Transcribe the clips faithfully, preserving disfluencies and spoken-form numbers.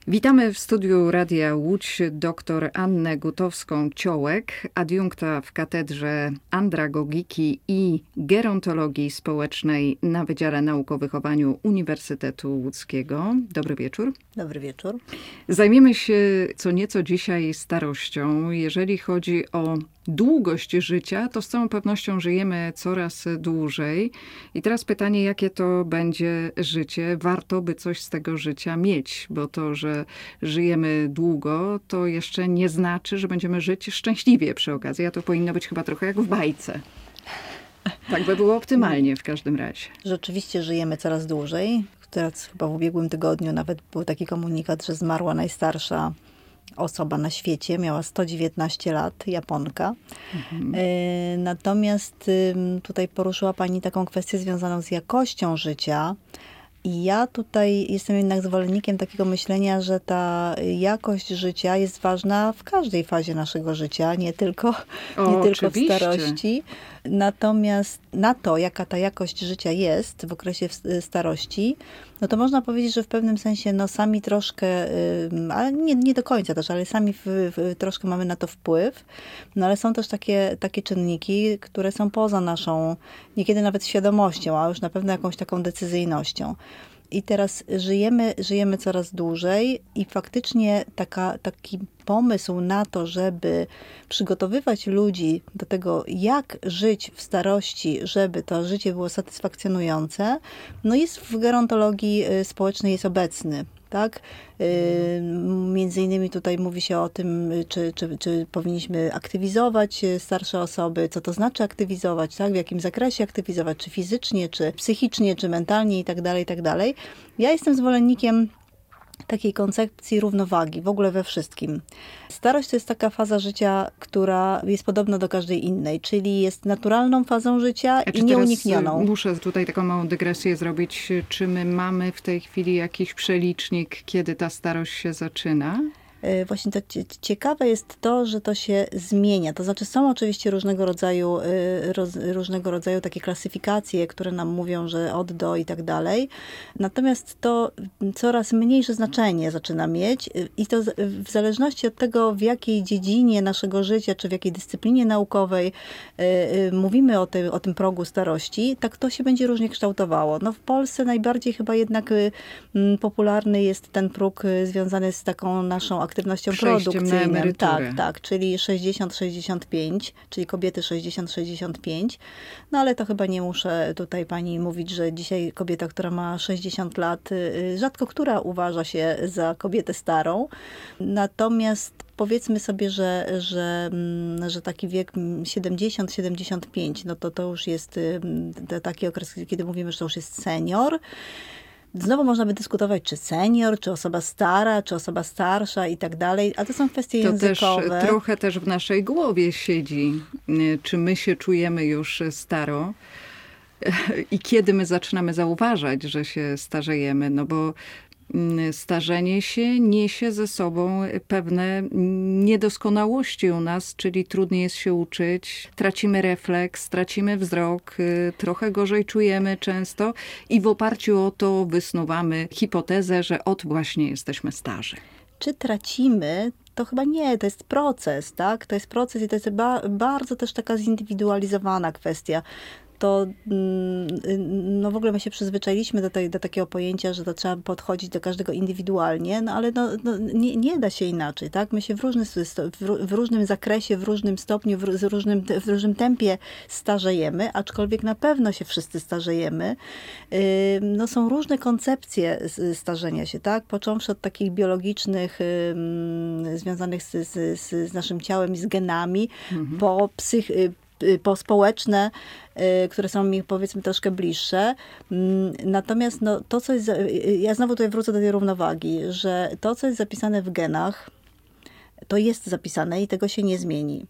Witamy w studiu Radia Łódź dr Annę Gutowską-Ciołek, adiunkta w Katedrze Andragogiki i Gerontologii Społecznej na Wydziale Nauk o Wychowaniu Uniwersytetu Łódzkiego. Dobry wieczór. Dobry wieczór. Zajmiemy się co nieco dzisiaj starością. Jeżeli chodzi o długość życia, to z całą pewnością żyjemy coraz dłużej. I teraz pytanie, jakie to będzie życie? Warto by coś z tego życia mieć, bo to, że żyjemy długo, to jeszcze nie znaczy, że będziemy żyć szczęśliwie przy okazji. A to powinno być chyba trochę jak w bajce. Tak by było optymalnie w każdym razie. Rzeczywiście żyjemy coraz dłużej. Teraz chyba w ubiegłym tygodniu nawet był taki komunikat, że zmarła najstarsza osoba na świecie, miała sto dziewiętnaście lat, Japonka. Mhm. Natomiast tutaj poruszyła Pani taką kwestię związaną z jakością życia. I ja tutaj jestem jednak zwolennikiem takiego myślenia, że ta jakość życia jest ważna w każdej fazie naszego życia, nie tylko, o, nie tylko w oczywiście. starości. Natomiast na to, jaka ta jakość życia jest w okresie starości, no to można powiedzieć, że w pewnym sensie no sami troszkę, ale nie, nie do końca też, ale sami w, w, troszkę mamy na to wpływ. No ale są też takie, takie czynniki, które są poza naszą, niekiedy nawet świadomością, a już na pewno jakąś taką decyzyjnością. I teraz żyjemy, żyjemy coraz dłużej i faktycznie taka, taki pomysł na to, żeby przygotowywać ludzi do tego, jak żyć w starości, żeby to życie było satysfakcjonujące, no jest w gerontologii społecznej jest obecny. Tak? Między innymi tutaj mówi się o tym, czy, czy, czy powinniśmy aktywizować starsze osoby, co to znaczy aktywizować, tak? W jakim zakresie aktywizować, czy fizycznie, czy psychicznie, czy mentalnie i tak dalej, i tak dalej. Ja jestem zwolennikiem takiej koncepcji równowagi, w ogóle we wszystkim. Starość to jest taka faza życia, która jest podobna do każdej innej, czyli jest naturalną fazą życia i nieuniknioną. Muszę tutaj taką małą dygresję zrobić. Czy my mamy w tej chwili jakiś przelicznik, kiedy ta starość się zaczyna? Właśnie to ciekawe jest to, że to się zmienia. To znaczy są oczywiście różnego rodzaju, roz, różnego rodzaju takie klasyfikacje, które nam mówią, że od do i tak dalej. Natomiast to coraz mniejsze znaczenie zaczyna mieć i to w zależności od tego, w jakiej dziedzinie naszego życia, czy w jakiej dyscyplinie naukowej mówimy o tym, o tym progu starości, tak to się będzie różnie kształtowało. No w Polsce najbardziej chyba jednak popularny jest ten próg związany z taką naszą aktywnością produkcyjną. Tak, tak, czyli sześćdziesiąt sześćdziesiąt pięć, czyli kobiety sześćdziesiąt sześćdziesiąt pięć. No ale to chyba nie muszę tutaj pani mówić, że dzisiaj kobieta, która ma sześćdziesiąt lat, rzadko która uważa się za kobietę starą. Natomiast powiedzmy sobie, że, że, że taki wiek siedemdziesiąt siedemdziesiąt pięć, no to to już jest taki okres, kiedy mówimy, że to już jest senior. Znowu można by dyskutować, czy senior, czy osoba stara, czy osoba starsza i tak dalej, a to są kwestie to językowe. Też, trochę też w naszej głowie siedzi, czy my się czujemy już staro i kiedy my zaczynamy zauważać, że się starzejemy, no bo starzenie się niesie ze sobą pewne niedoskonałości u nas, czyli trudniej jest się uczyć, tracimy refleks, tracimy wzrok, trochę gorzej czujemy często i w oparciu o to wysnuwamy hipotezę, że od właśnie jesteśmy starzy. Czy tracimy? To chyba nie, to jest proces, tak? To jest proces i to jest ba- bardzo też taka zindywidualizowana kwestia. To no w ogóle my się przyzwyczailiśmy do, tej, do takiego pojęcia, że to trzeba podchodzić do każdego indywidualnie, no ale no, no nie, nie da się inaczej, tak? My się w, różny, w różnym zakresie, w różnym stopniu, w, w, różnym, w różnym tempie starzejemy, aczkolwiek na pewno się wszyscy starzejemy. No są różne koncepcje starzenia się, tak? Począwszy od takich biologicznych, związanych z, z, z naszym ciałem i z genami, mhm. po psych po społeczne, które są mi powiedzmy troszkę bliższe. Natomiast no, to, co jest, ja znowu tutaj wrócę do tej równowagi, że to, co jest zapisane w genach, to jest zapisane i tego się nie zmieni.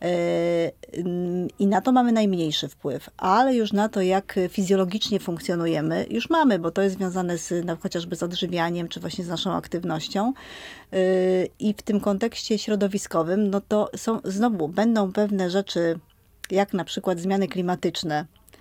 I na to mamy najmniejszy wpływ, ale już na to, jak fizjologicznie funkcjonujemy, już mamy, bo to jest związane z, no, chociażby z odżywianiem, czy właśnie z naszą aktywnością. I w tym kontekście środowiskowym, no to są, znowu będą pewne rzeczy, jak na przykład zmiany klimatyczne,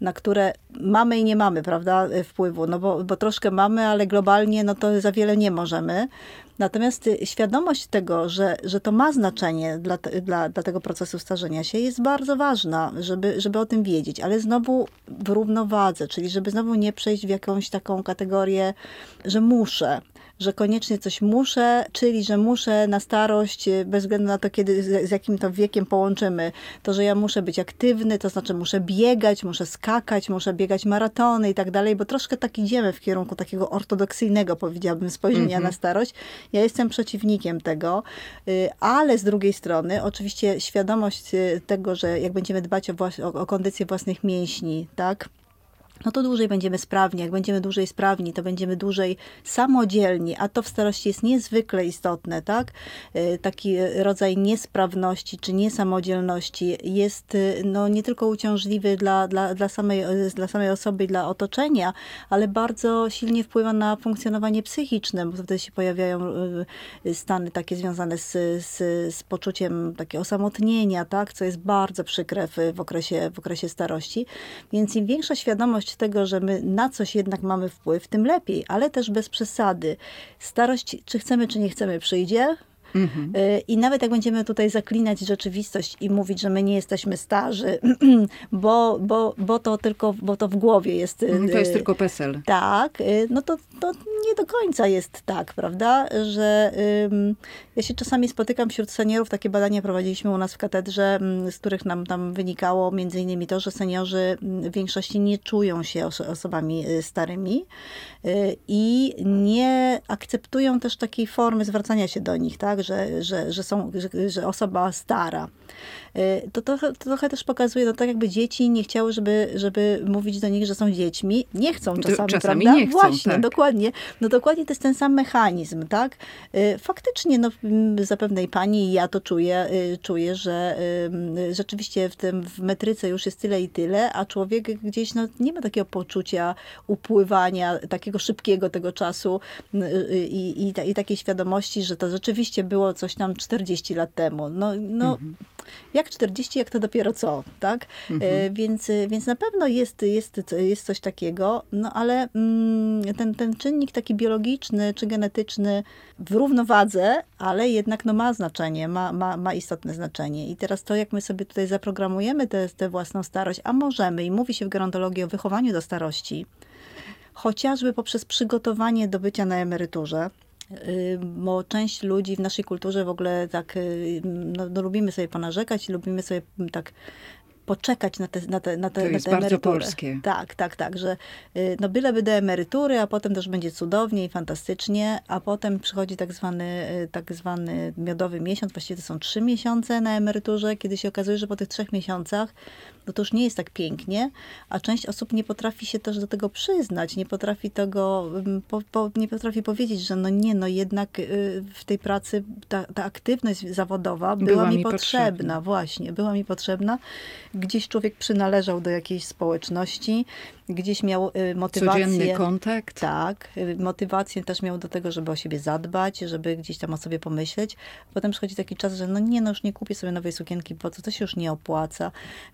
na które mamy i nie mamy, prawda, wpływu, no bo, bo troszkę mamy, ale globalnie no to za wiele nie możemy. Natomiast świadomość tego, że, że to ma znaczenie dla, dla, dla tego procesu starzenia się jest bardzo ważna, żeby, żeby o tym wiedzieć, ale znowu w równowadze, czyli żeby znowu nie przejść w jakąś taką kategorię, że muszę, że koniecznie coś muszę, czyli że muszę na starość, bez względu na to, kiedy, z, z jakim to wiekiem połączymy, to, że ja muszę być aktywny, to znaczy muszę biegać, muszę skakać, muszę biegać maratony i tak dalej, bo troszkę tak idziemy w kierunku takiego ortodoksyjnego, powiedziałabym, spojrzenia mm-hmm. na starość. Ja jestem przeciwnikiem tego, ale z drugiej strony oczywiście świadomość tego, że jak będziemy dbać o, włas- o, o kondycję własnych mięśni, tak, no to dłużej będziemy sprawni. Jak będziemy dłużej sprawni, to będziemy dłużej samodzielni, a to w starości jest niezwykle istotne, tak? Taki rodzaj niesprawności czy niesamodzielności jest no, nie tylko uciążliwy dla, dla, dla, samej, dla samej osoby i dla otoczenia, ale bardzo silnie wpływa na funkcjonowanie psychiczne, bo wtedy się pojawiają stany takie związane z, z, z poczuciem takiego osamotnienia, tak? Co jest bardzo przykre w, w, okresie, w okresie starości. Więc im większa świadomość tego, że my na coś jednak mamy wpływ, tym lepiej, ale też bez przesady. Starość, czy chcemy, czy nie chcemy, przyjdzie. Mhm. I nawet jak będziemy tutaj zaklinać rzeczywistość i mówić, że my nie jesteśmy starzy, bo, bo, bo, to, tylko, bo to w głowie jest... To jest tylko PESEL. Tak, no to, to nie do końca jest tak, prawda, że um, ja się czasami spotykam wśród seniorów, takie badania prowadziliśmy u nas w katedrze, z których nam tam wynikało między innymi to, że seniorzy w większości nie czują się oso- osobami starymi i nie akceptują też takiej formy zwracania się do nich, tak, że, że, że, są, że, że osoba stara. To, to, to trochę też pokazuje, no tak jakby dzieci nie chciały, żeby, żeby mówić do nich, że są dziećmi. Nie chcą czasami, czasami prawda? Nie chcą, Właśnie, tak. dokładnie. No dokładnie to jest ten sam mechanizm, tak? Faktycznie, no zapewne i pani, i ja to czuję, czuję, że rzeczywiście w tym, w metryce już jest tyle i tyle, a człowiek gdzieś, no nie ma takiego poczucia upływania, takiego szybkiego tego czasu i, i, i takiej świadomości, że to rzeczywiście było coś tam czterdzieści lat temu. No, no mhm. Jak czterdzieści, jak to dopiero co, tak? Mhm. Więc, więc na pewno jest, jest, jest coś takiego, no ale ten, ten czynnik taki biologiczny czy genetyczny w równowadze, ale jednak no ma znaczenie, ma, ma, ma istotne znaczenie. I teraz to, jak my sobie tutaj zaprogramujemy tę własną starość, a możemy, i mówi się w gerontologii o wychowaniu do starości, chociażby poprzez przygotowanie do bycia na emeryturze, bo część ludzi w naszej kulturze w ogóle tak, no, no lubimy sobie ponarzekać, lubimy sobie tak poczekać na te, na te, na te, to na jest te bardzo emerytury. polskie. Tak, tak, tak, że no byleby do emerytury, a potem też będzie cudownie i fantastycznie, a potem przychodzi tak zwany, tak zwany miodowy miesiąc, właściwie to są trzy miesiące na emeryturze, kiedy się okazuje, że po tych trzech miesiącach no to już nie jest tak pięknie, a część osób nie potrafi się też do tego przyznać, nie potrafi tego, po, po, nie potrafi powiedzieć, że no nie, no jednak w tej pracy ta, ta aktywność zawodowa była, była mi potrzebna, potrzebna, właśnie, była mi potrzebna. Gdzieś człowiek przynależał do jakiejś społeczności, gdzieś miał motywację. Codzienny kontakt. Tak, motywację też miał do tego, żeby o siebie zadbać, żeby gdzieś tam o sobie pomyśleć. Potem przychodzi taki czas, że no nie, no już nie kupię sobie nowej sukienki, bo to, to się już nie opłaca.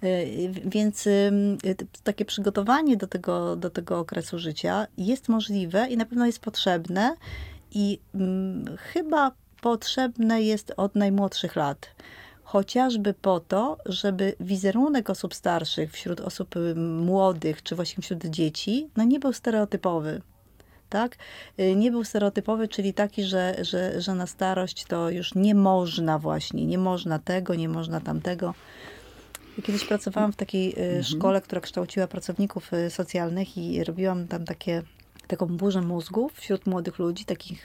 Więc takie przygotowanie do tego, do tego okresu życia jest możliwe i na pewno jest potrzebne i hmm, chyba potrzebne jest od najmłodszych lat. Chociażby po to, żeby wizerunek osób starszych wśród osób młodych, czy właśnie wśród dzieci, no nie był stereotypowy. Tak? Nie był stereotypowy, czyli taki, że, że, że na starość to już nie można właśnie, nie można tego, nie można tamtego. Kiedyś pracowałam w takiej mhm. szkole, która kształciła pracowników socjalnych i robiłam tam takie taką burzę mózgów wśród młodych ludzi, takich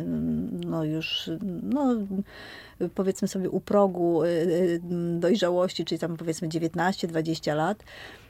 no już, no powiedzmy sobie u progu dojrzałości, czyli tam powiedzmy dziewiętnaście dwadzieścia lat.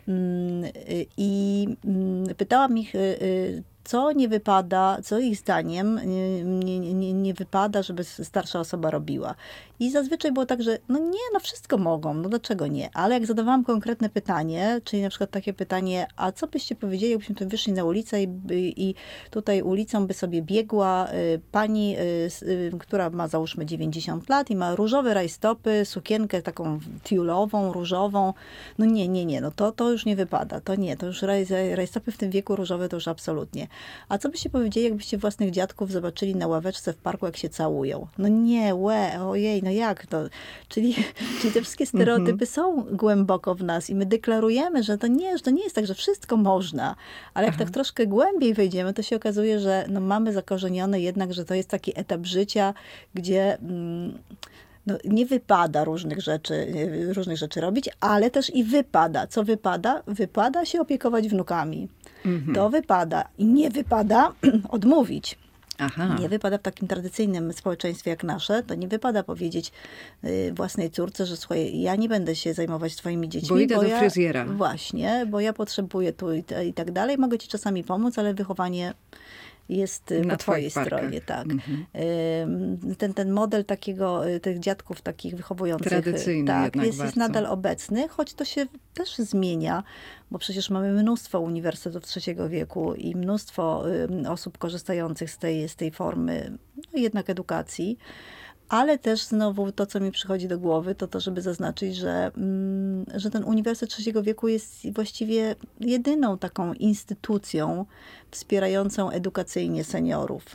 I pytałam ich, co nie wypada, co ich zdaniem nie, nie, nie, nie wypada, żeby starsza osoba robiła. I zazwyczaj było tak, że no nie, no wszystko mogą, no dlaczego nie? Ale jak zadawałam konkretne pytanie, czyli na przykład takie pytanie, a co byście powiedzieli, jakbyśmy tu wyszli na ulicę i, i tutaj ulicą by sobie biegła y, pani, y, y, która ma załóżmy dziewięćdziesiąt lat i ma różowe rajstopy, sukienkę taką tiulową, różową. No nie, nie, nie, no to, to już nie wypada, to nie, to już raj, rajstopy w tym wieku różowe to już absolutnie. A co byście powiedzieli, jakbyście własnych dziadków zobaczyli na ławeczce w parku, jak się całują? No nie, łe, ojej, no jak to? Czyli, czyli te wszystkie stereotypy mm-hmm. są głęboko w nas i my deklarujemy, że to nie, że to nie jest tak, że wszystko można, ale jak Aha. tak troszkę głębiej wejdziemy, to się okazuje, że no mamy zakorzenione jednak, że to jest taki etap życia, gdzie mm, no, nie wypada różnych rzeczy, różnych rzeczy robić, ale też i wypada. Co wypada? Wypada się opiekować wnukami. Mm-hmm. To wypada i nie wypada odmówić. Aha. Nie wypada w takim tradycyjnym społeczeństwie jak nasze, to nie wypada powiedzieć y, własnej córce, że słuchaj, ja nie będę się zajmować twoimi dziećmi. Bo idę bo do ja, fryzjera. Właśnie, bo ja potrzebuję tu i, i tak dalej. Mogę ci czasami pomóc, ale wychowanie jest na po twojej stronie, tak. Mm-hmm. Ten, ten model takiego, tych dziadków takich wychowujących, tradycyjny tak, jednak jest, jest nadal obecny, choć to się też zmienia, bo przecież mamy mnóstwo uniwersytetów trzeciego wieku i mnóstwo osób korzystających z tej, z tej formy no jednak edukacji. Ale też znowu to, co mi przychodzi do głowy, to to, żeby zaznaczyć, że, że ten Uniwersytet trzeciego wieku jest właściwie jedyną taką instytucją wspierającą edukacyjnie seniorów.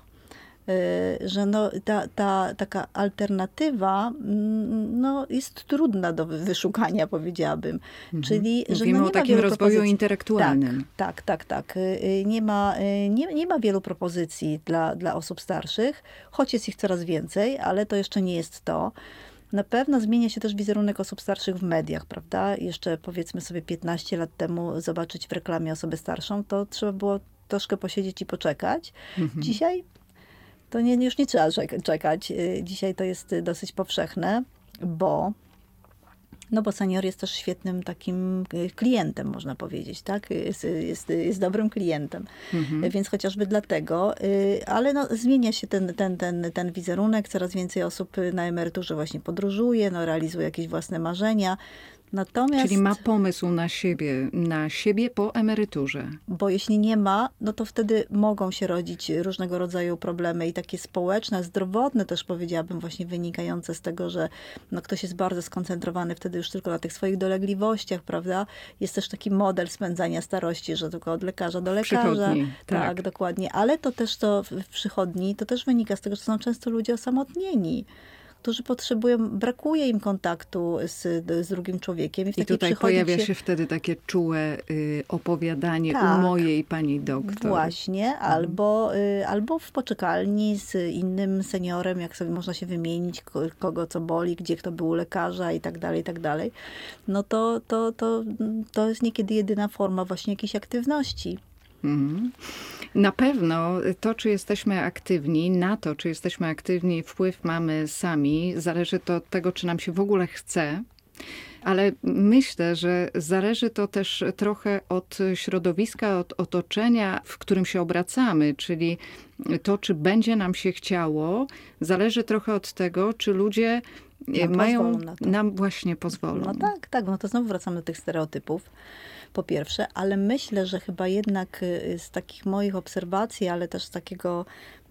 Że no, ta, ta taka alternatywa no, jest trudna do wyszukania, powiedziałabym. Mhm. Czyli, że Mówimy no, nie o takim rozwoju propozycji. intelektualnym. Tak, tak, tak. tak. Nie, ma, nie, nie ma wielu propozycji dla, dla osób starszych, choć jest ich coraz więcej, ale to jeszcze nie jest to. Na pewno zmienia się też wizerunek osób starszych w mediach, prawda? Jeszcze powiedzmy sobie piętnaście lat temu zobaczyć w reklamie osobę starszą, to trzeba było troszkę posiedzieć i poczekać. Mhm. Dzisiaj to nie, już nie trzeba czekać. Dzisiaj to jest dosyć powszechne, bo, no bo senior jest też świetnym takim klientem, można powiedzieć, tak? Jest, jest, jest dobrym klientem. Mhm. Więc chociażby dlatego, ale no, zmienia się ten, ten, ten, ten wizerunek, coraz więcej osób na emeryturze właśnie podróżuje, no, realizuje jakieś własne marzenia. Natomiast, czyli ma pomysł na siebie, na siebie po emeryturze. Bo jeśli nie ma, no to wtedy mogą się rodzić różnego rodzaju problemy i takie społeczne, zdrowotne też powiedziałabym właśnie wynikające z tego, że no ktoś jest bardzo skoncentrowany wtedy już tylko na tych swoich dolegliwościach, prawda? Jest też taki model spędzania starości, że tylko od lekarza do lekarza. Przychodni, tak. tak, dokładnie. Ale to też to w przychodni, to też wynika z tego, że są często ludzie osamotnieni, którzy potrzebują, brakuje im kontaktu z, z drugim człowiekiem. I, w I tutaj pojawia się... się wtedy takie czułe y, opowiadanie tak, u mojej pani doktor. Właśnie, mhm. albo, y, albo w poczekalni z innym seniorem, jak sobie można się wymienić, kogo co boli, gdzie kto był u lekarza i tak dalej, i tak dalej. No to, to, to, to jest niekiedy jedyna forma właśnie jakiejś aktywności. Mhm. Na pewno to, czy jesteśmy aktywni, na to, czy jesteśmy aktywni, wpływ mamy sami. Zależy to od tego, czy nam się w ogóle chce. Ale myślę, że zależy to też trochę od środowiska, od otoczenia, w którym się obracamy. Czyli to, czy będzie nam się chciało, zależy trochę od tego, czy ludzie nam mają, na nam właśnie pozwolą. No tak, tak. No to znowu wracamy do tych stereotypów. Po pierwsze, ale myślę, że chyba jednak z takich moich obserwacji, ale też z takiego,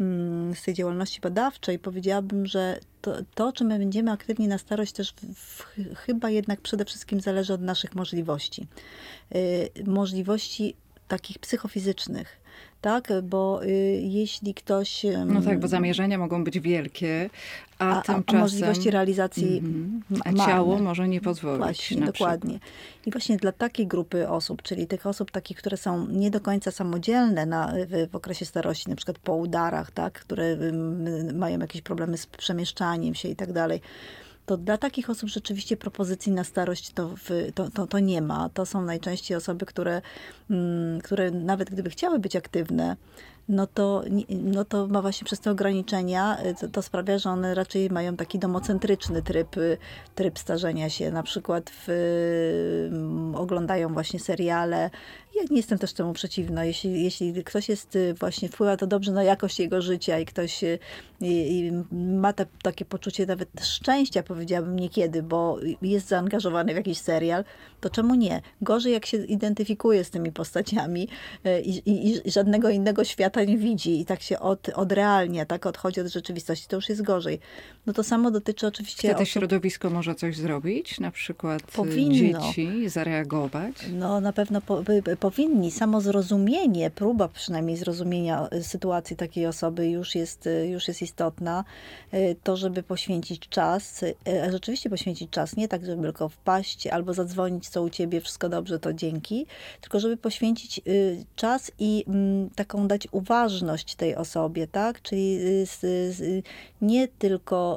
z tej działalności badawczej, powiedziałabym, że to, to czy my będziemy aktywni na starość, też w, w, chyba jednak przede wszystkim zależy od naszych możliwości. Yy, możliwości takich psychofizycznych. Tak, bo y, jeśli ktoś... Y, no tak, bo zamierzenia mogą być wielkie, a, a tymczasem... A możliwości realizacji mm-hmm. A ciało może nie pozwolić. Właśnie, dokładnie. Przykład. I właśnie dla takiej grupy osób, czyli tych osób takich, które są nie do końca samodzielne na, w, w okresie starości, na przykład po udarach, tak, które y, mają jakieś problemy z przemieszczaniem się i tak dalej, to dla takich osób rzeczywiście propozycji na starość to, w, to, to, to nie ma. To są najczęściej osoby, które, które nawet gdyby chciały być aktywne, no to, no to ma właśnie przez te ograniczenia, to, to sprawia, że one raczej mają taki domocentryczny tryb, tryb starzenia się. Na przykład w, oglądają właśnie seriale. Ja nie jestem też temu przeciwna. Jeśli, jeśli ktoś jest właśnie, wpływa to dobrze na jakość jego życia i ktoś i, i ma te, takie poczucie nawet szczęścia, powiedziałabym niekiedy, bo jest zaangażowany w jakiś serial, to czemu nie? Gorzej jak się identyfikuje z tymi postaciami i, i, i żadnego innego świata nie widzi i tak się od, odrealnia, tak odchodzi od rzeczywistości, to już jest gorzej. No to samo dotyczy oczywiście Wtedy osób... środowisko może coś zrobić? Na przykład Powinno. dzieci zareagować? No na pewno po, powinni. Samo zrozumienie, próba przynajmniej zrozumienia sytuacji takiej osoby już jest, już jest istotna. To, żeby poświęcić czas, a rzeczywiście poświęcić czas, nie tak, żeby tylko wpaść albo zadzwonić, co u ciebie, wszystko dobrze, to dzięki, tylko żeby poświęcić czas i taką dać uważność tej osobie, tak? Czyli nie tylko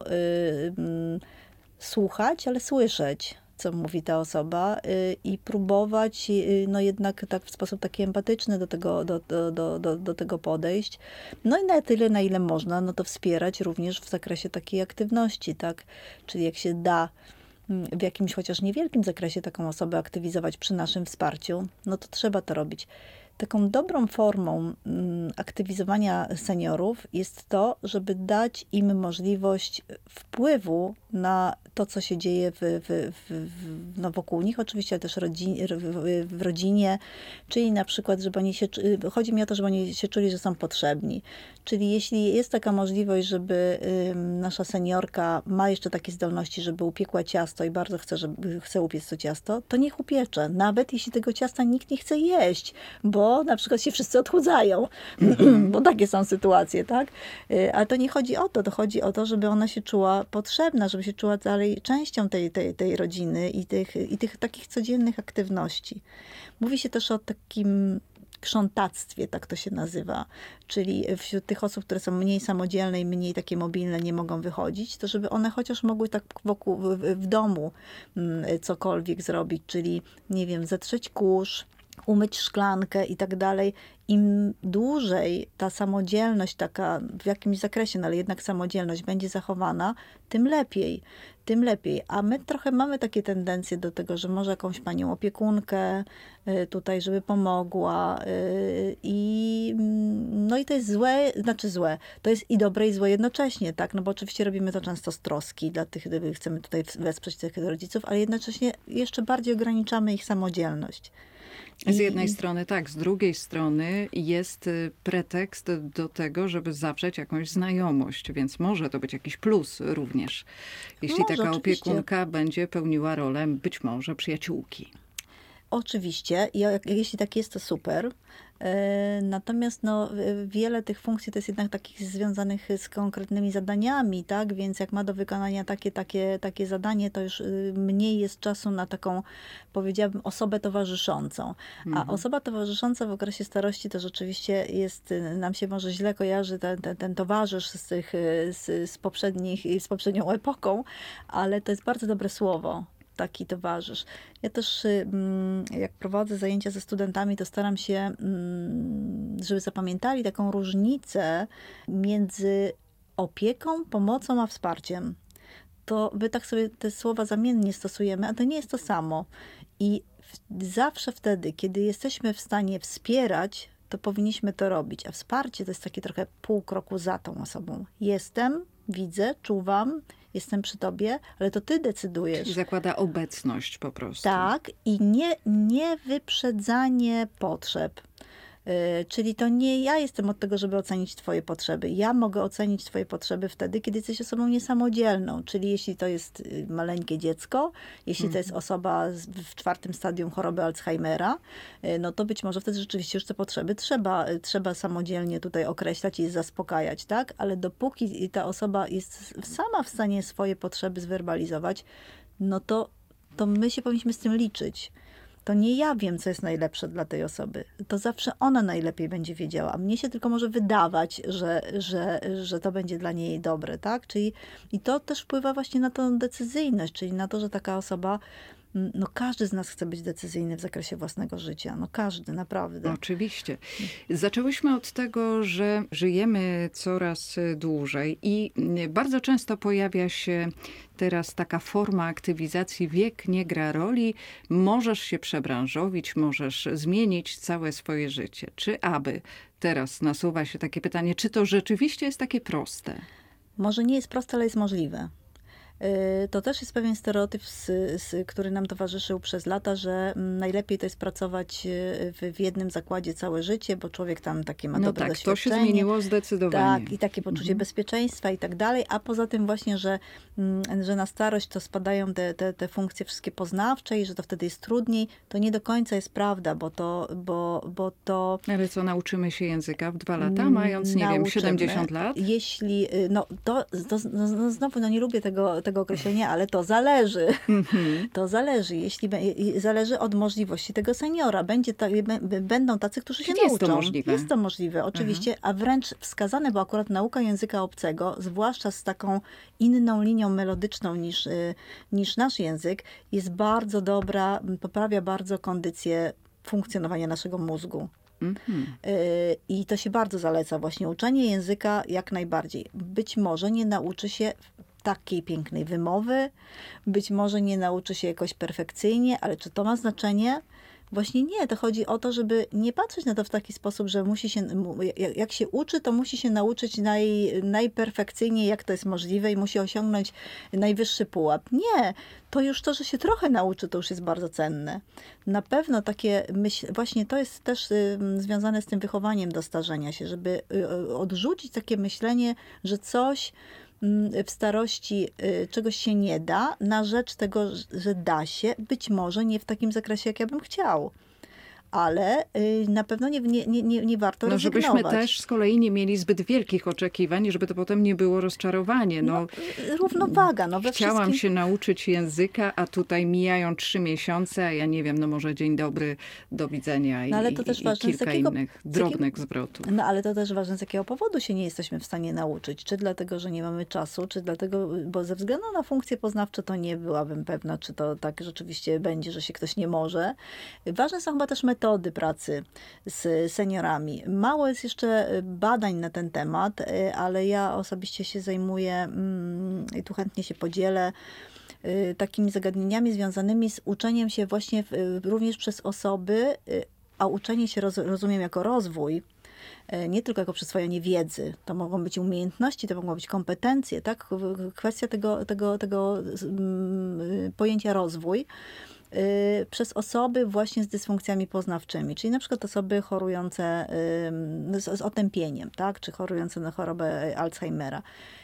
słuchać, ale słyszeć, co mówi ta osoba i próbować no jednak tak w sposób taki empatyczny do tego, do, do, do, do, do tego podejść. No i na tyle, na ile można, no to wspierać również w zakresie takiej aktywności, tak? Czyli jak się da w jakimś chociaż niewielkim zakresie taką osobę aktywizować przy naszym wsparciu, no to trzeba to robić. Taką dobrą formą aktywizowania seniorów jest to, żeby dać im możliwość wpływu na to, co się dzieje w, w, w, no wokół nich, oczywiście też rodzin, w, w rodzinie, czyli na przykład, żeby oni się, chodzi mi o to, żeby oni się czuli, że są potrzebni. Czyli jeśli jest taka możliwość, żeby nasza seniorka ma jeszcze takie zdolności, żeby upiekła ciasto i bardzo chce, żeby chce upiec to ciasto, to niech upiecze. Nawet jeśli tego ciasta nikt nie chce jeść, bo na przykład się wszyscy odchudzają, bo takie są sytuacje, tak? Ale to nie chodzi o to, to chodzi o to, żeby ona się czuła potrzebna, żeby się czuła dalej częścią tej, tej, tej rodziny i tych, i tych takich codziennych aktywności. Mówi się też o takim krzątactwie, tak to się nazywa, czyli wśród tych osób, które są mniej samodzielne i mniej takie mobilne, nie mogą wychodzić, to żeby one chociaż mogły tak wokół, w, w domu cokolwiek zrobić, czyli nie wiem, zetrzeć kurz, umyć szklankę i tak dalej. Im dłużej ta samodzielność taka w jakimś zakresie, no ale jednak samodzielność będzie zachowana, tym lepiej. Tym lepiej. A my trochę mamy takie tendencje do tego, że może jakąś panią opiekunkę tutaj, żeby pomogła i no i to jest złe, znaczy złe, to jest i dobre i złe jednocześnie, tak, no bo oczywiście robimy to często z troski dla tych, gdyby chcemy tutaj wesprzeć tych rodziców, ale jednocześnie jeszcze bardziej ograniczamy ich samodzielność. Z jednej strony tak, z drugiej strony jest pretekst do tego, żeby zawrzeć jakąś znajomość, więc może to być jakiś plus również, jeśli może, taka oczywiście. opiekunka będzie pełniła rolę być może przyjaciółki. Oczywiście, I jeśli tak jest, to super. Natomiast no, wiele tych funkcji to jest jednak takich związanych z konkretnymi zadaniami, tak? Więc jak ma do wykonania takie, takie, takie zadanie, to już mniej jest czasu na taką, powiedziałabym, osobę towarzyszącą. Mhm. A osoba towarzysząca w okresie starości to rzeczywiście jest, nam się może źle kojarzy ten, ten, ten towarzysz z, tych, z, z, poprzednich, z poprzednią epoką, ale to jest bardzo dobre słowo. Taki towarzysz. Ja też, jak prowadzę zajęcia ze studentami, to staram się, żeby zapamiętali taką różnicę między opieką, pomocą, a wsparciem. To my tak sobie te słowa zamiennie stosujemy, a to nie jest to samo. I zawsze wtedy, kiedy jesteśmy w stanie wspierać, to powinniśmy to robić. A wsparcie to jest takie trochę pół kroku za tą osobą. Jestem, widzę, czuwam, jestem przy tobie, ale to ty decydujesz. I zakłada obecność po prostu. Tak, i nie, nie wyprzedzanie potrzeb. Czyli to nie ja jestem od tego, żeby ocenić twoje potrzeby. Ja mogę ocenić twoje potrzeby wtedy, kiedy jesteś osobą niesamodzielną. Czyli jeśli to jest maleńkie dziecko, jeśli to jest osoba w czwartym stadium choroby Alzheimera, no to być może wtedy rzeczywiście już te potrzeby trzeba, trzeba samodzielnie tutaj określać i zaspokajać, tak? Ale dopóki ta osoba jest sama w stanie swoje potrzeby zwerbalizować, no to, to my się powinniśmy z tym liczyć. To nie ja wiem, co jest najlepsze dla tej osoby. To zawsze ona najlepiej będzie wiedziała. A mnie się tylko może wydawać, że, że, że to będzie dla niej dobre, tak? Czyli, i to też wpływa właśnie na tą decyzyjność, czyli na to, że taka osoba no każdy z nas chce być decyzyjny w zakresie własnego życia. No każdy, naprawdę. Oczywiście. Zaczęłyśmy od tego, że żyjemy coraz dłużej i bardzo często pojawia się teraz taka forma aktywizacji, wiek nie gra roli, możesz się przebranżowić, możesz zmienić całe swoje życie. Czy aby teraz nasuwa się takie pytanie, czy to rzeczywiście jest takie proste? Może nie jest proste, ale jest możliwe. To też jest pewien stereotyp, z, z, który nam towarzyszył przez lata, że najlepiej to jest pracować w, w jednym zakładzie całe życie, bo człowiek tam takie ma no dobre tak, doświadczenie. To się zmieniło zdecydowanie. Tak, i takie poczucie mhm. bezpieczeństwa i tak dalej, a poza tym właśnie, że, że na starość to spadają te, te, te funkcje wszystkie poznawcze i że to wtedy jest trudniej, to nie do końca jest prawda, bo to... Bo, bo to ale co, nauczymy się języka w dwa lata, mając, nie nauczymy. wiem, siedemdziesiąt lat? Jeśli, no to, to no, znowu, no nie lubię tego, tego określenia, ale to zależy. Mm-hmm. To zależy. Jeśli zależy od możliwości tego seniora. Będzie ta, będą tacy, którzy się Czyli nauczą. Jest to możliwe. Jest to możliwe, oczywiście, uh-huh. a wręcz wskazane, bo akurat nauka języka obcego, zwłaszcza z taką inną linią melodyczną niż, niż nasz język, jest bardzo dobra, poprawia bardzo kondycję funkcjonowania naszego mózgu. Mm-hmm. I to się bardzo zaleca. Właśnie uczenie języka jak najbardziej. Być może nie nauczy się takiej pięknej wymowy, być może nie nauczy się jakoś perfekcyjnie, ale czy to ma znaczenie? Właśnie nie, to chodzi o to, żeby nie patrzeć na to w taki sposób, że musi się, jak się uczy, to musi się nauczyć naj, najperfekcyjniej, jak to jest możliwe i musi osiągnąć najwyższy pułap. Nie, to już to, że się trochę nauczy, to już jest bardzo cenne. Na pewno takie myśl, właśnie to jest też y, związane z tym wychowaniem do starzenia się, żeby y, odrzucić takie myślenie, że coś w starości czegoś się nie da, na rzecz tego, że da się, być może nie w takim zakresie, jak ja bym chciał. Ale na pewno nie, nie, nie, nie warto no, rezygnować. Żebyśmy też z kolei nie mieli zbyt wielkich oczekiwań, żeby to potem nie było rozczarowanie. No, no, równowaga. No, we chciałam wszystkim... się nauczyć języka, a tutaj mijają trzy miesiące, a ja nie wiem, no może dzień dobry, do widzenia i, no, ale to też i, ważne, i kilka jakiego, innych drobnych jakiego, zwrotów. No ale to też ważne, z jakiego powodu się nie jesteśmy w stanie nauczyć. Czy dlatego, że nie mamy czasu, czy dlatego, bo ze względu na funkcje poznawcze to nie byłabym pewna, czy to tak rzeczywiście będzie, że się ktoś nie może. Ważne są chyba też metody pracy z seniorami. Mało jest jeszcze badań na ten temat, ale ja osobiście się zajmuję i tu chętnie się podzielę takimi zagadnieniami związanymi z uczeniem się właśnie również przez osoby, a uczenie się rozumiem jako rozwój, nie tylko jako przyswojenie wiedzy. To mogą być umiejętności, to mogą być kompetencje, tak? Kwestia tego, tego, tego pojęcia rozwój przez osoby właśnie z dysfunkcjami poznawczymi, czyli na przykład osoby chorujące z, z otępieniem, tak? Czy chorujące na chorobę Alzheimera.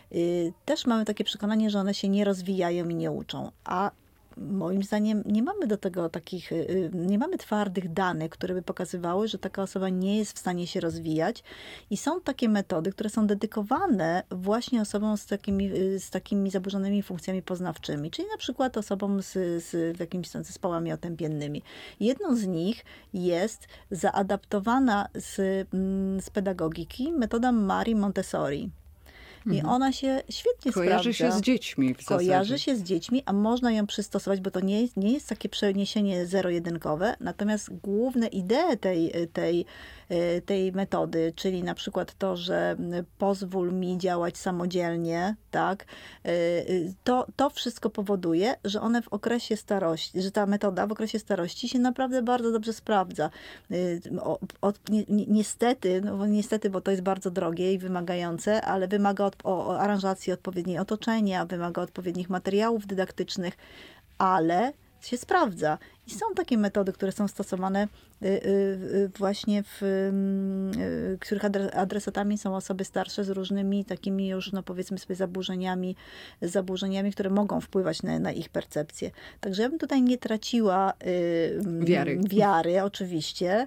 Też mamy takie przekonanie, że one się nie rozwijają i nie uczą, a moim zdaniem nie mamy do tego takich, nie mamy twardych danych, które by pokazywały, że taka osoba nie jest w stanie się rozwijać i są takie metody, które są dedykowane właśnie osobom z takimi, z takimi zaburzonymi funkcjami poznawczymi, czyli na przykład osobom z, z jakimiś zespołami otępiennymi. Jedną z nich jest zaadaptowana z, z pedagogiki metoda Marii Montessori. I Mhm. ona się świetnie Kojarzy sprawdza. się z dziećmi w zasadzie. Kojarzy się z dziećmi, a można ją przystosować, bo to nie jest, nie jest takie przeniesienie zero-jedynkowe, natomiast główne idee tej, tej, tej metody, czyli na przykład to, że pozwól mi działać samodzielnie, tak, to, to wszystko powoduje, że one w okresie starości, że ta metoda w okresie starości się naprawdę bardzo dobrze sprawdza. O, o, ni, niestety, no niestety, bo to jest bardzo drogie i wymagające, ale wymaga od, o, o aranżacji odpowiedniej otoczenia, wymaga odpowiednich materiałów dydaktycznych, ale się sprawdza. I są takie metody, które są stosowane właśnie, w których adresatami są osoby starsze z różnymi takimi już, no powiedzmy sobie, zaburzeniami, zaburzeniami, które mogą wpływać na, na ich percepcję. Także ja bym tutaj nie traciła wiary, wiary oczywiście,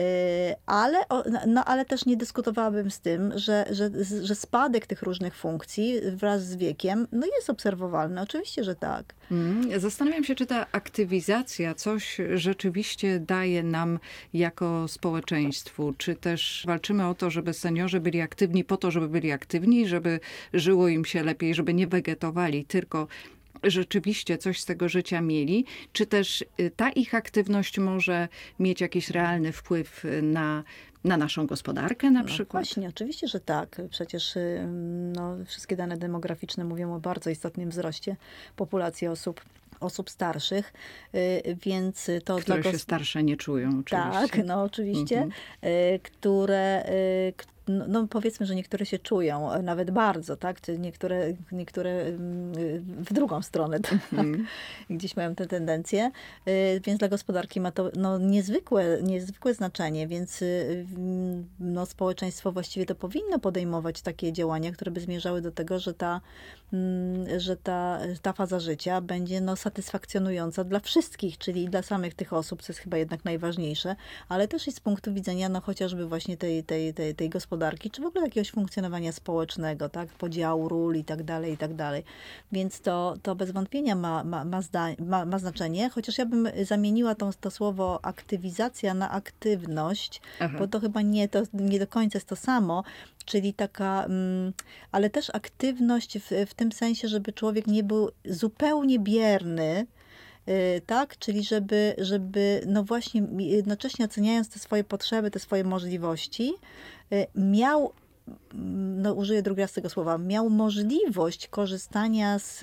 ale, no, ale też nie dyskutowałabym z tym, że, że, że spadek tych różnych funkcji wraz z wiekiem no jest obserwowalny. Oczywiście, że tak. Zastanawiam się, czy ta aktywizacja coś rzeczywiście daje nam jako społeczeństwu? Czy też walczymy o to, żeby seniorzy byli aktywni po to, żeby byli aktywni, żeby żyło im się lepiej, żeby nie wegetowali tylko rzeczywiście coś z tego życia mieli, czy też ta ich aktywność może mieć jakiś realny wpływ na, na naszą gospodarkę na przykład? No właśnie, oczywiście, że tak. Przecież no, wszystkie dane demograficzne mówią o bardzo istotnym wzroście populacji osób osób starszych, więc to które dla się starsze nie czują oczywiście. Tak, no oczywiście, mhm. które, no, no powiedzmy, że niektóre się czują nawet bardzo, tak, czy niektóre, niektóre w drugą stronę, tak, mhm. gdzieś mają tę tendencję, więc dla gospodarki ma to no, niezwykłe, niezwykłe znaczenie, więc no, społeczeństwo właściwie to powinno podejmować takie działania, które by zmierzały do tego, że ta, że ta, ta faza życia będzie no, satysfakcjonująca dla wszystkich, czyli dla samych tych osób, co jest chyba jednak najważniejsze, ale też i z punktu widzenia no, chociażby właśnie tej, tej, tej, tej gospodarki, czy w ogóle jakiegoś funkcjonowania społecznego, tak, podziału ról i tak dalej, i tak dalej. Więc to, to bez wątpienia ma, ma, ma, zda, ma, ma znaczenie, chociaż ja bym zamieniła to, to słowo aktywizacja na aktywność, Aha. bo to chyba nie, to nie do końca jest to samo, czyli taka, ale też aktywność w, w tym sensie, żeby człowiek nie był zupełnie bierny, tak? Czyli żeby, żeby no właśnie jednocześnie oceniając te swoje potrzeby, te swoje możliwości, miał, no użyję drugi raz tego słowa, miał możliwość korzystania z,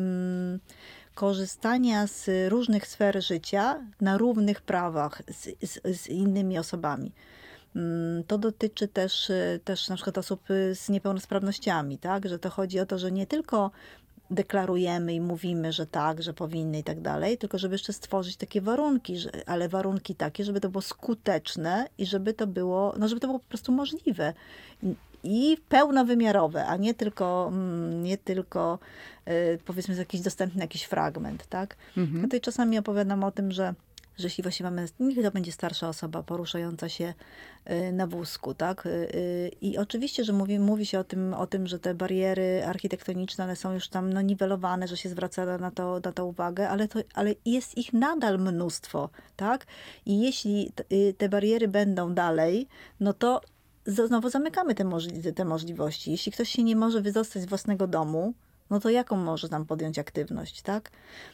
korzystania z różnych sfer życia na równych prawach z, z, z innymi osobami. To dotyczy też, też na przykład osób z niepełnosprawnościami, tak? Że to chodzi o to, że nie tylko deklarujemy i mówimy, że tak, że powinny i tak dalej, tylko żeby jeszcze stworzyć takie warunki, że, ale warunki takie, żeby to było skuteczne i żeby to było, no żeby to było po prostu możliwe i pełnowymiarowe, a nie tylko, nie tylko powiedzmy jakiś dostępny jakiś fragment, tak? Mhm. Tutaj czasami opowiadam o tym, że że jeśli właśnie mamy, niech to będzie starsza osoba poruszająca się na wózku, tak? I oczywiście, że mówi, mówi się o tym, o tym, że te bariery architektoniczne, one są już tam no, niwelowane, że się zwraca na to, na to uwagę, ale, to, ale jest ich nadal mnóstwo, tak? I jeśli te bariery będą dalej, no to znowu zamykamy te, możli- te możliwości. Jeśli ktoś się nie może wydostać z własnego domu, no to jaką może tam podjąć aktywność, tak?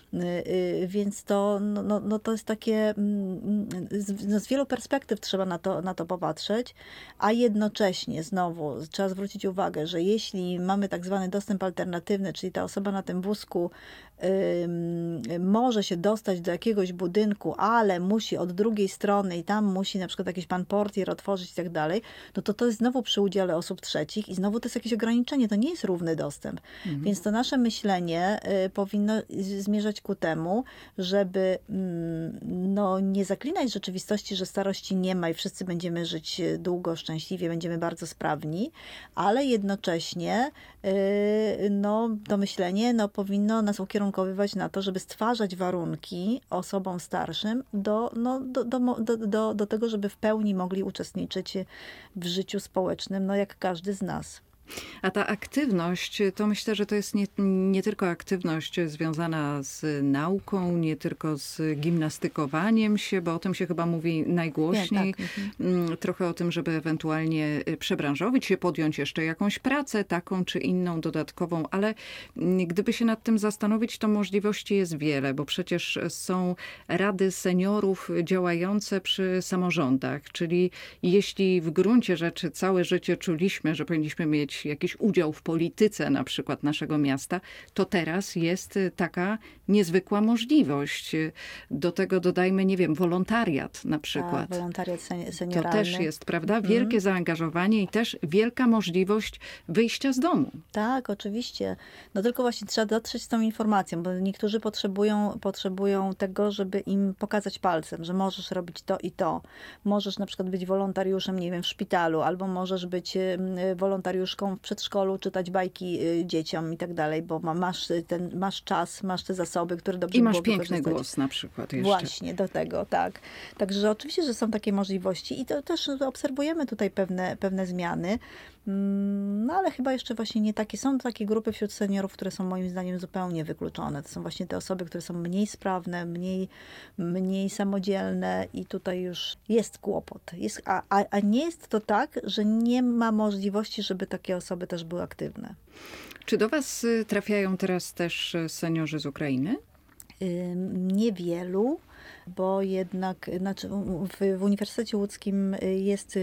Więc to, no, no, no to jest takie, z, z wielu perspektyw trzeba na to, na to popatrzeć, a jednocześnie znowu trzeba zwrócić uwagę, że jeśli mamy tak zwany dostęp alternatywny, czyli ta osoba na tym wózku y, może się dostać do jakiegoś budynku, ale musi od drugiej strony i tam musi na przykład jakiś pan portier otworzyć i tak dalej, no to to jest znowu przy udziale osób trzecich i znowu to jest jakieś ograniczenie, to nie jest równy dostęp. Mhm. Więc to nasze myślenie y, powinno zmierzać ku temu, żeby no, nie zaklinać rzeczywistości, że starości nie ma i wszyscy będziemy żyć długo, szczęśliwie, będziemy bardzo sprawni, ale jednocześnie no, to myślenie no, powinno nas ukierunkowywać na to, żeby stwarzać warunki osobom starszym do, no, do, do, do, do, do tego, żeby w pełni mogli uczestniczyć w życiu społecznym, no, jak każdy z nas. A ta aktywność, to myślę, że to jest nie, nie tylko aktywność związana z nauką, nie tylko z gimnastykowaniem się, bo o tym się chyba mówi najgłośniej. Ja, tak. mhm. Trochę o tym, żeby ewentualnie przebranżowić się, podjąć jeszcze jakąś pracę, taką czy inną, dodatkową, ale gdyby się nad tym zastanowić, to możliwości jest wiele, bo przecież są rady seniorów działające przy samorządach, czyli jeśli w gruncie rzeczy całe życie czuliśmy, że powinniśmy mieć jakiś udział w polityce na przykład naszego miasta, to teraz jest taka niezwykła możliwość. Do tego dodajmy, nie wiem, wolontariat na przykład. A, wolontariat senioralny. To też jest, prawda, wielkie mm. zaangażowanie i też wielka możliwość wyjścia z domu. Tak, oczywiście. No tylko właśnie trzeba dotrzeć z tą informacją, bo niektórzy potrzebują, potrzebują tego, żeby im pokazać palcem, że możesz robić to i to. Możesz na przykład być wolontariuszem, nie wiem, w szpitalu, albo możesz być wolontariuszką w przedszkolu, czytać bajki dzieciom i tak dalej, bo masz ten, masz czas, masz te zasoby, które dobrze I masz piękny głos na przykład jeszcze. Właśnie, do tego, tak. Także oczywiście, że są takie możliwości i to też obserwujemy tutaj pewne, pewne zmiany. No ale chyba jeszcze właśnie nie takie. Są takie grupy wśród seniorów, które są moim zdaniem zupełnie wykluczone. To są właśnie te osoby, które są mniej sprawne, mniej, mniej samodzielne i tutaj już jest kłopot. Jest, a, a, a nie jest to tak, że nie ma możliwości, żeby takie osoby też były aktywne. Czy do was trafiają teraz też seniorzy z Ukrainy? Niewielu, bo jednak znaczy w, w Uniwersytecie Łódzkim jest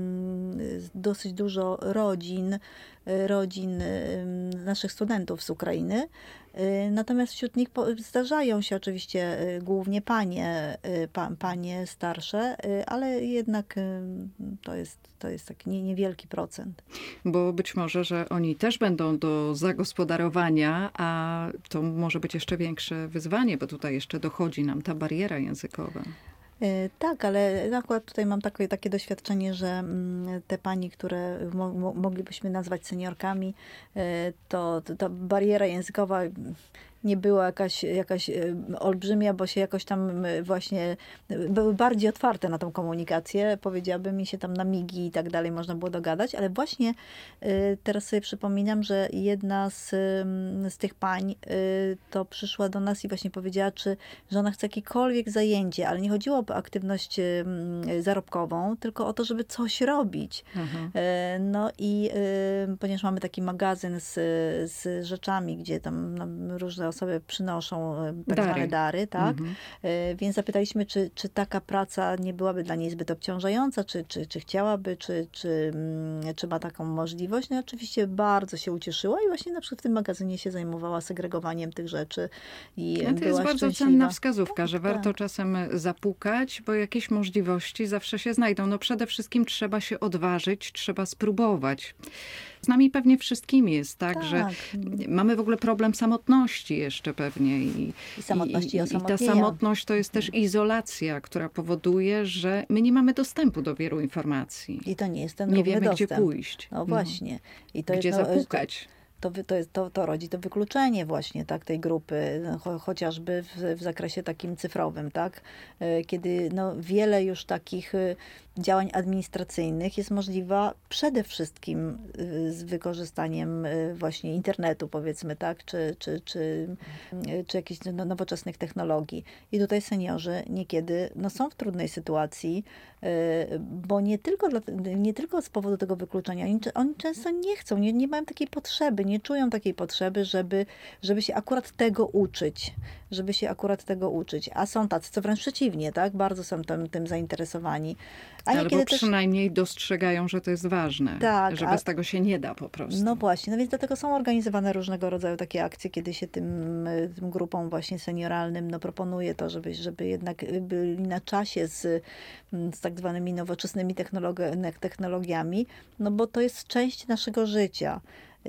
dosyć dużo rodzin, rodzin naszych studentów z Ukrainy. Natomiast wśród nich zdarzają się oczywiście głównie panie, pa, panie starsze, ale jednak to jest, to jest taki niewielki procent. Bo być może, że oni też będą do zagospodarowania, a to może być jeszcze większe wyzwanie, bo tutaj jeszcze dochodzi nam ta bariera językowa. Tak, ale akurat tutaj mam takie, takie doświadczenie, że te pani, które mo, mo, moglibyśmy nazwać seniorkami, to, to ta bariera językowa nie była jakaś, jakaś olbrzymia, bo się jakoś tam właśnie były bardziej otwarte na tą komunikację. Powiedziałabym, mi się tam na migi i tak dalej można było dogadać, ale właśnie teraz sobie przypominam, że jedna z, z tych pań to przyszła do nas i właśnie powiedziała, czy, że ona chce jakiekolwiek zajęcie, ale nie chodziło o aktywność zarobkową, tylko o to, żeby coś robić. Mhm. No i ponieważ mamy taki magazyn z, z rzeczami, gdzie tam no, różne osoby przynoszą tak dary. zwane dary, tak? Mhm. Więc zapytaliśmy, czy, czy taka praca nie byłaby dla niej zbyt obciążająca, czy, czy, czy chciałaby, czy, czy, czy ma taką możliwość. No i oczywiście bardzo się ucieszyła i właśnie na przykład w tym magazynie się zajmowała segregowaniem tych rzeczy. I no to była jest bardzo szczęśliwa. cenna wskazówka, że tak. warto czasem zapukać, bo jakieś możliwości zawsze się znajdą. No przede wszystkim trzeba się odważyć, trzeba spróbować. Z nami pewnie wszystkimi jest tak, tak, że mamy w ogóle problem samotności jeszcze pewnie. I, I samotności i, i, i ta samotność to jest też izolacja, która powoduje, że my nie mamy dostępu do wielu informacji. I to nie jest ten Nie wiemy, dostęp. gdzie pójść. No właśnie. I to gdzie jest, no, zapukać. To, to, jest, to, to rodzi to wykluczenie właśnie tak, tej grupy, cho, chociażby w, w zakresie takim cyfrowym, tak? Kiedy no, wiele już takich działań administracyjnych jest możliwa przede wszystkim z wykorzystaniem właśnie internetu, powiedzmy, tak? Czy, czy, czy, czy jakichś no, nowoczesnych technologii. I tutaj seniorzy niekiedy no, są w trudnej sytuacji, bo nie tylko, dla, nie tylko z powodu tego wykluczenia, oni, oni często nie chcą, nie, nie mają takiej potrzeby, nie czują takiej potrzeby, żeby, żeby się akurat tego uczyć, żeby się akurat tego uczyć. A są tacy, co wręcz przeciwnie, tak? Bardzo są tym, tym zainteresowani. A albo przynajmniej też dostrzegają, że to jest ważne, tak, że a... bez tego się nie da po prostu. No właśnie, no więc dlatego są organizowane różnego rodzaju takie akcje, kiedy się tym, tym grupom właśnie senioralnym no, proponuje to, żeby, żeby jednak byli na czasie z, z tak zwanymi nowoczesnymi technologi technologiami, no bo to jest część naszego życia.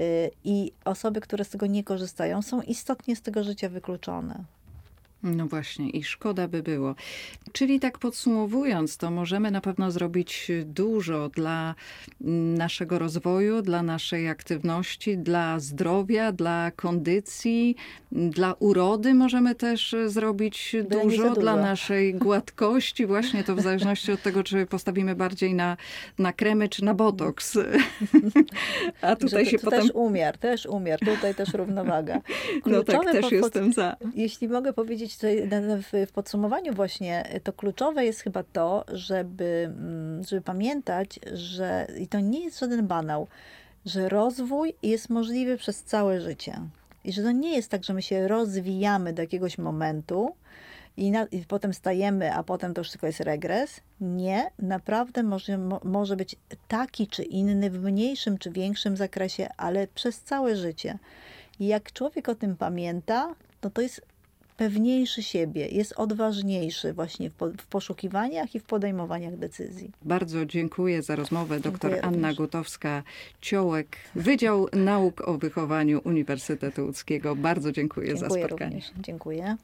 I osoby, które z tego nie korzystają, są istotnie z tego życia wykluczone. No właśnie i szkoda by było. Czyli tak podsumowując, to możemy na pewno zrobić dużo dla naszego rozwoju, dla naszej aktywności, dla zdrowia, dla kondycji, dla urody możemy też zrobić Byle dużo, dużo dla naszej gładkości. Właśnie to w zależności od tego, czy postawimy bardziej na, na kremy, czy na botoks. A tutaj to, się to potem... też umiar, też umiar, tutaj też równowaga. Kluczowe no tak, też pod... jestem za. Jeśli mogę powiedzieć tutaj w podsumowaniu właśnie, to kluczowe jest chyba to, żeby, żeby pamiętać, że i to nie jest żaden banał, że rozwój jest możliwy przez całe życie. I że to nie jest tak, że my się rozwijamy do jakiegoś momentu i, na, i potem stajemy, a potem to już tylko jest regres. Nie, naprawdę może, mo, może być taki czy inny, w mniejszym czy większym zakresie, ale przez całe życie. I jak człowiek o tym pamięta, no to jest pewniejszy siebie, jest odważniejszy właśnie w, po, w poszukiwaniach i w podejmowaniach decyzji. Bardzo dziękuję za rozmowę. Doktor Dziękuję Anna Gutowska-Ciołek, Wydział Nauk o Wychowaniu Uniwersytetu Łódzkiego. Bardzo dziękuję, dziękuję za spotkanie. Również. Dziękuję.